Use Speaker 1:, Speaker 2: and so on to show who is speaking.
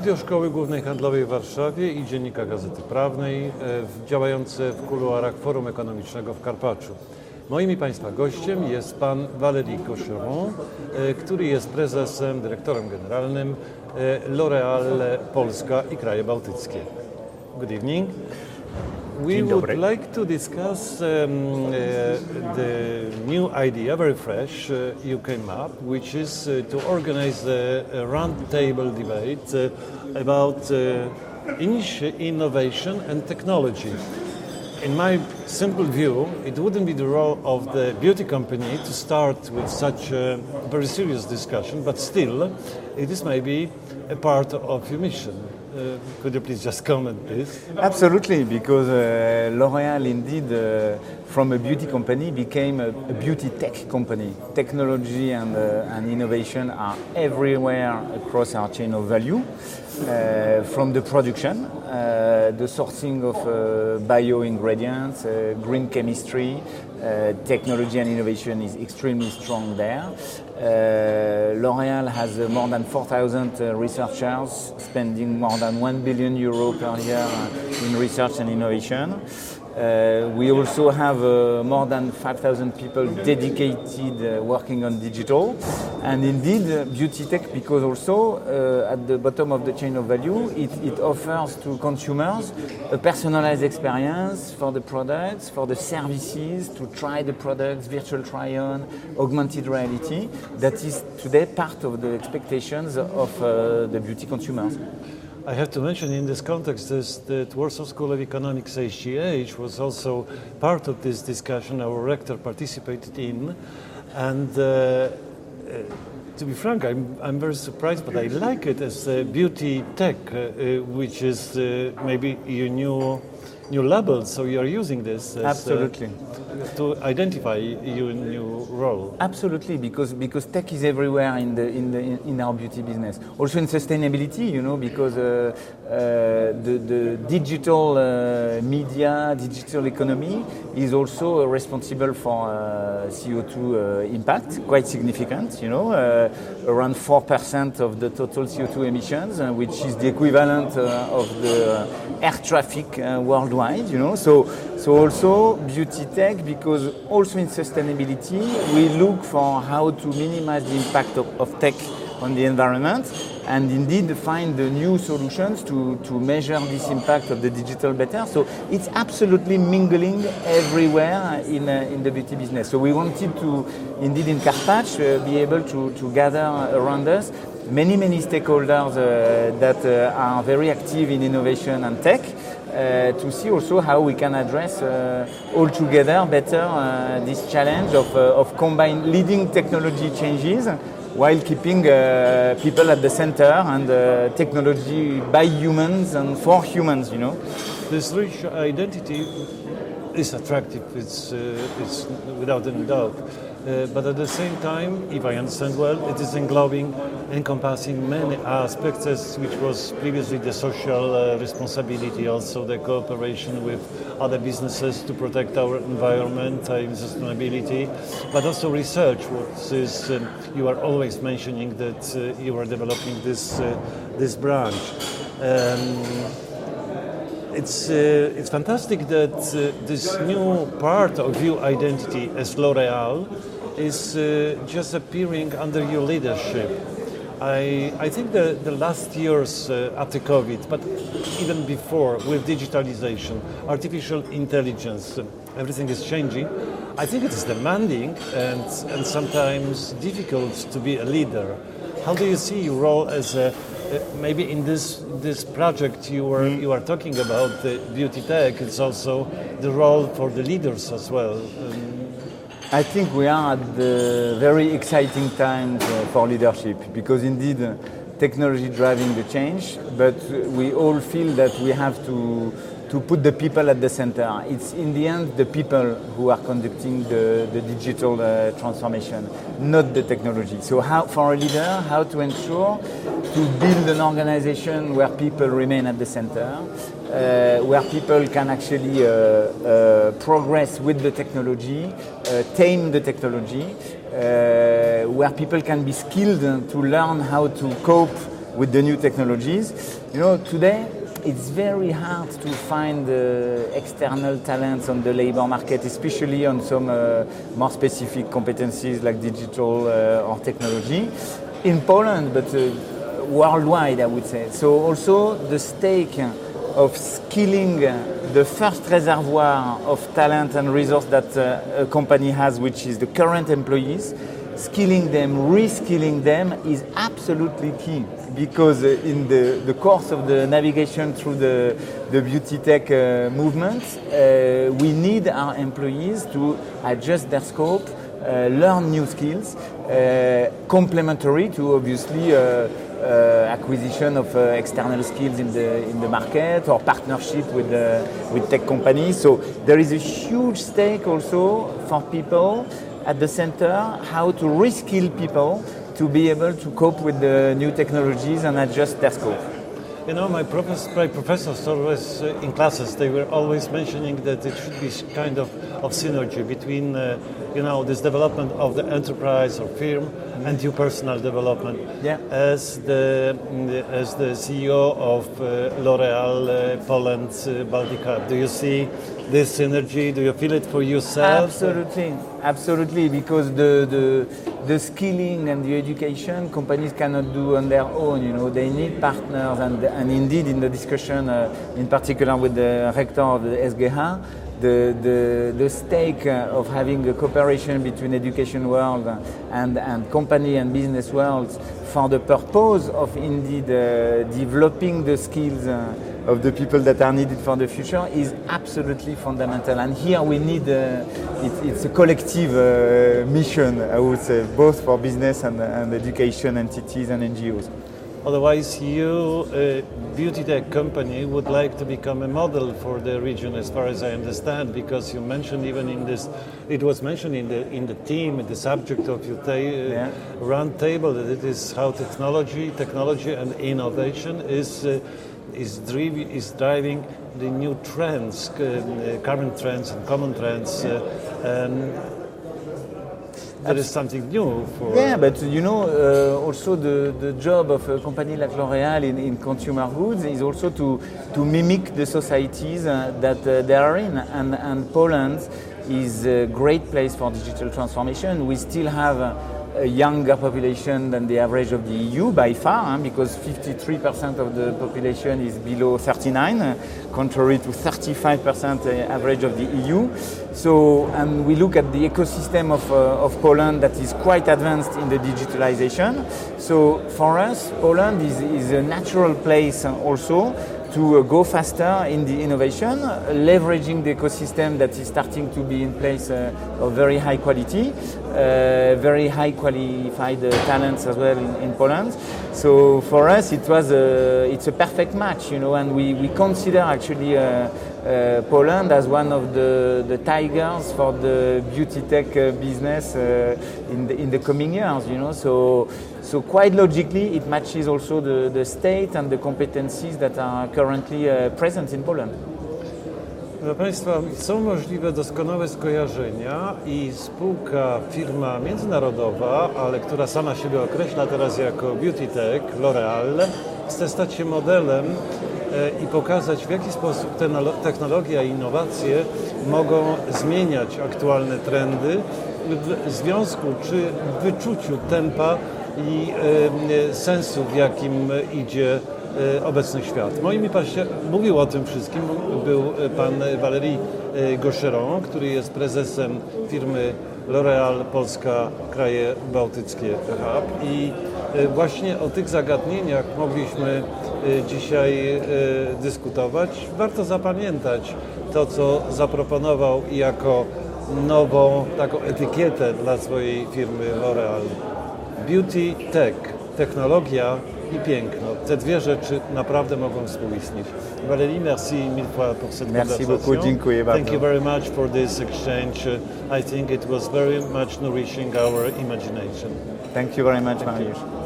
Speaker 1: Studio Szkoły Głównej Handlowej w Warszawie i Dziennika Gazety Prawnej, działające w kuluarach Forum Ekonomicznego w Karpaczu. Moim i Państwa gościem jest pan Valéry Cocheron, który jest prezesem, dyrektorem generalnym L'Oréal Polska i kraje bałtyckie. Good evening. We would like to discuss the new idea, very fresh, you came up, which is to organize a roundtable debate about innovation and technology. In my simple view, it wouldn't be the role of the beauty company to start with such a very serious discussion, but still, it is maybe a part of your mission. Could you please just comment this?
Speaker 2: Absolutely, because L'Oréal indeed from a beauty company became a beauty tech company. Technology and innovation are everywhere across our chain of value, from the production, the sourcing of bio ingredients, green chemistry, technology and innovation is extremely strong there. L'Oréal has more than 4,000 researchers spending more than 1 billion euro per year in research and innovation. We also have more than 5,000 people dedicated working on digital, and indeed beauty tech, because also at the bottom of the chain of value it offers to consumers a personalized experience for the products, for the services, to try the products, virtual try-on, augmented reality, that is today part of the expectations of the beauty consumers.
Speaker 1: I have to mention in this context is that Warsaw School of Economics HGH was also part of this discussion. Our rector participated in, and to be frank, I'm very surprised, but I like it as beauty tech, which is maybe your new label. So you are using this as,
Speaker 2: absolutely
Speaker 1: to identify your new role.
Speaker 2: Absolutely, because tech is everywhere in our beauty business. Also in sustainability, you know, because the digital media, digital economy is also responsible for CO2 impact, quite significant. You know, around 4% of the total CO2 emissions, which is the equivalent of the air traffic worldwide. You know, so also beauty tech, because also in sustainability we look for how to minimize the impact of tech on the environment, and indeed find the new solutions to measure this impact of the digital better. So it's absolutely mingling everywhere in the beauty business. So we wanted to, indeed in Karpacz, be able to gather around us many stakeholders that are very active in innovation and tech, to see also how we can address all together better this challenge of combine leading technology changes while keeping people at the center, and technology by humans and for humans, you know.
Speaker 1: This rich identity is attractive, it's without any doubt. But at the same time, if I understand well, it is encompassing many aspects, which was previously the social responsibility, also the cooperation with other businesses to protect our environment and sustainability, but also research. What is you are always mentioning that you are developing this branch. It's fantastic that this new part of your identity as L'Oréal is just appearing under your leadership. I think the last years after COVID, but even before, with digitalization, artificial intelligence, everything is changing. I think it is demanding and sometimes difficult to be a leader. How do you see your role as maybe in this project you are talking about, the beauty tech? It's also the role for the leaders as well.
Speaker 2: I think we are at the very exciting times for leadership, because indeed technology driving the change, but we all feel that we have to put the people at the center. It's in the end the people who are conducting the digital transformation, not the technology. So how, for a leader, how to ensure to build an organization where people remain at the center, where people can actually progress with the technology, tame the technology, where people can be skilled to learn how to cope with the new technologies. You know, today it's very hard to find external talents on the labor market, especially on some more specific competencies like digital or technology in Poland, but worldwide, I would say. So also the stake of skilling the first reservoir of talent and resource that a company has, which is the current employees, skilling them, reskilling them is absolutely key, because in the course of the navigation through the beauty tech movement, we need our employees to adjust their scope, learn new skills, complementary to obviously acquisition of external skills in the market or partnership with tech companies. So there is a huge stake also for people at the center, how to reskill people to be able to cope with the new technologies and adjust their scope.
Speaker 1: You know, my professors always in classes, they were always mentioning that it should be kind of synergy between, this development of the enterprise or firm and your personal development.
Speaker 2: Yeah.
Speaker 1: As the CEO of L'Oréal Poland Baltica, do you see this synergy? Do you feel it for yourself?
Speaker 2: Absolutely, because the skilling and the education companies cannot do on their own. You know, they need partners, and indeed in the discussion, in particular with the rector of the SGH, the stake of having a cooperation between education world and company and business worlds for the purpose of indeed developing the skills of the people that are needed for the future is absolutely fundamental. And here we need, it's a collective mission, I would say, both for business and education entities and NGOs.
Speaker 1: Otherwise, you, a beauty tech company, would like to become a model for the region, as far as I understand, because you mentioned even in this, it was mentioned in the theme, the subject of your round table, that it is how technology and innovation is driving the new trends, current trends and common trends. That is something new for...
Speaker 2: Yeah, but also the job of a company like L'Oréal in consumer goods is also to mimic the societies that they are in. And Poland is a great place for digital transformation. We still have a younger population than the average of the EU by far, because 53% of the population is below 39, contrary to 35% average of the EU. So, and we look at the ecosystem of Poland that is quite advanced in the digitalization. So for us, Poland is a natural place also to go faster in the innovation, leveraging the ecosystem that is starting to be in place of very high quality, very high qualified talents as well in Poland. So for us, it's a perfect match, and we consider actually Poland as one of the tigers for the beauty tech business in the coming years, So quite logically, it matches also the state and the competencies that are currently present in Poland.
Speaker 1: Proszę Państwa, są możliwe doskonałe skojarzenia i firma międzynarodowa, ale która sama siebie określa teraz jako beauty tech, L'Oréal, chce stać się modelem i pokazać, w jaki sposób technologia i innowacje mogą zmieniać aktualne trendy w związku czy w wyczuciu tempa i sensu, w jakim idzie obecny świat. Mówił o tym wszystkim był pan Valéry Gaucheron, który jest prezesem firmy L'Oréal Polska Kraje Bałtyckie Hub, i właśnie o tych zagadnieniach mogliśmy dzisiaj dyskutować. Warto zapamiętać to, co zaproponował jako nową taką etykietę dla swojej firmy L'Oréal. Beauty Tech, technologia i piękno. Te dwie rzeczy naprawdę mogą współistnieć. Valéry, merci mille fois pour cette
Speaker 2: conversation. Merci beaucoup, dziękuję bardzo.
Speaker 1: Thank you very much for this exchange. I think it was very much nourishing our imagination.
Speaker 2: Thank you very much, Mariusz.